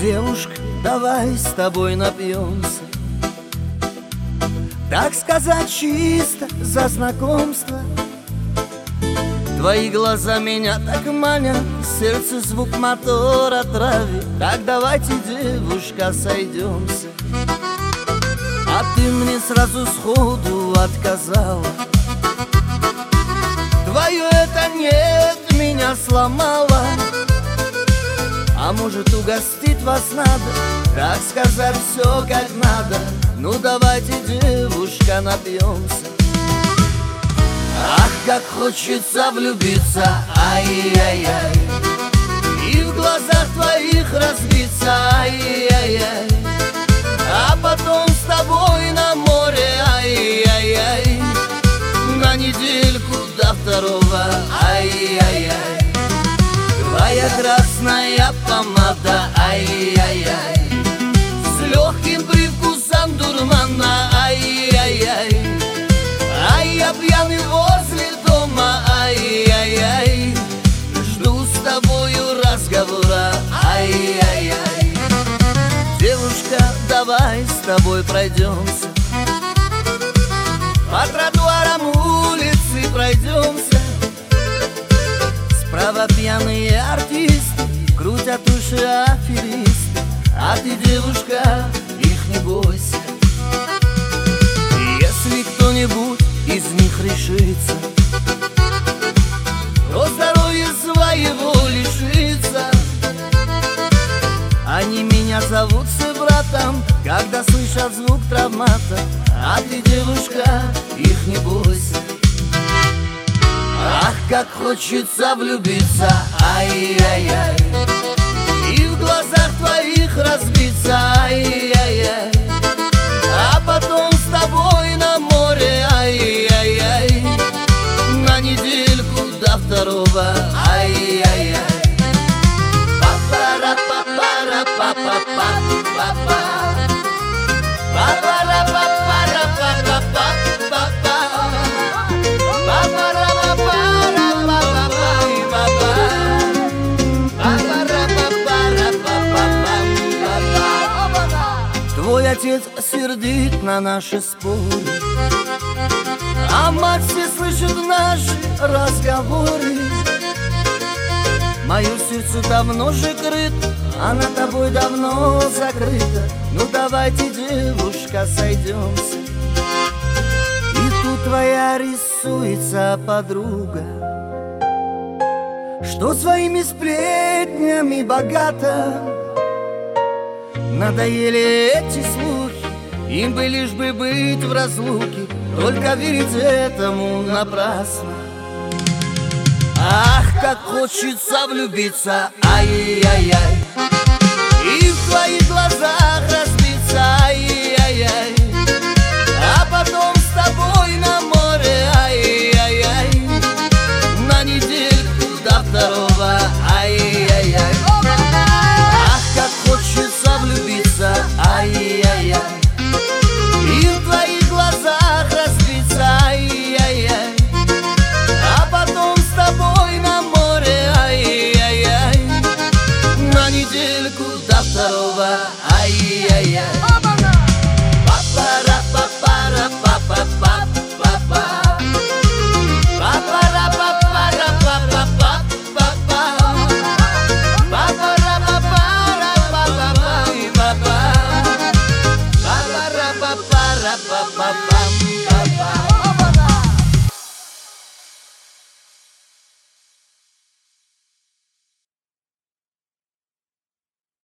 Девушка, давай с тобой напьемся, так сказать, чисто за знакомство. Твои глаза меня так манят, сердце звук мотора травит. Так давайте, девушка, сойдемся. А ты мне сразу сходу отказала. Твое это нет меня сломало. А может, угостить вас надо, так сказать, все как надо. Ну давайте, девушка, напьемся. Ах, как хочется влюбиться, ай-яй-яй, и в глазах твоих разбиться, ай-яй-яй, а потом с тобой на море, ай-яй-яй, на недельку до второго, ай-яй-яй. Твоя красная помада, ай-яй-яй, с легким привкусом дурмана, ай-яй-яй. Ай, я пьяный возле дома, ай-яй-яй, жду с тобою разговора, ай-яй-яй. Девушка, давай с тобой пройдемся, по тротуарам улицы пройдемся. Справа пьяные артисты крутят уши аферисты, а ты, девушка, их не бойся. Если кто-нибудь из них решится, то здоровья своего лишится. Они меня зовут с братом, когда слышат звук травмата, а ты, девушка, их не бойся. Ах, как хочется влюбиться, ай-яй-яй, и в глазах твоих разбиться, ай-яй-яй, а потом с тобой на море, ай-яй-яй, на недельку до второго, ай-яй-яй. Па-пара-па-пара-па-па-па-па-па, па-пара-па-пара-па-па-па-па-па, па-пара-па-пара-па-па-па-па. Твой отец сердит на наши споры, а мать все слышит наши разговоры. Мое сердце давно же крыто, она тобой давно закрыта. Ну давайте, девушка, сойдемся. И тут твоя рисуется подруга, что своими сплетнями богата. Надоели эти слухи, им бы лишь бы быть в разлуке, только верить этому напрасно. Ах, как хочется влюбиться, ай-яй-яй, и в твоих глазах разбиться, ай-яй-яй, а потом с тобой на море, ай-яй-яй, на недельку до второго, ай-яй-яй. Ах, как хочется влюбиться, ай-яй-яй, и в твоих глазах разбиться, ай-яй-яй, а потом с тобой на море, ай-яй-яй, на недельку до второго, ай-яй-яй. Па-пара-па-пара-па-па-па-па-па, па-пара-па-пара-па-па-па-па-па, па-пара-па-пара-па-па-па-па, па-пара-па-пара-па-па-па.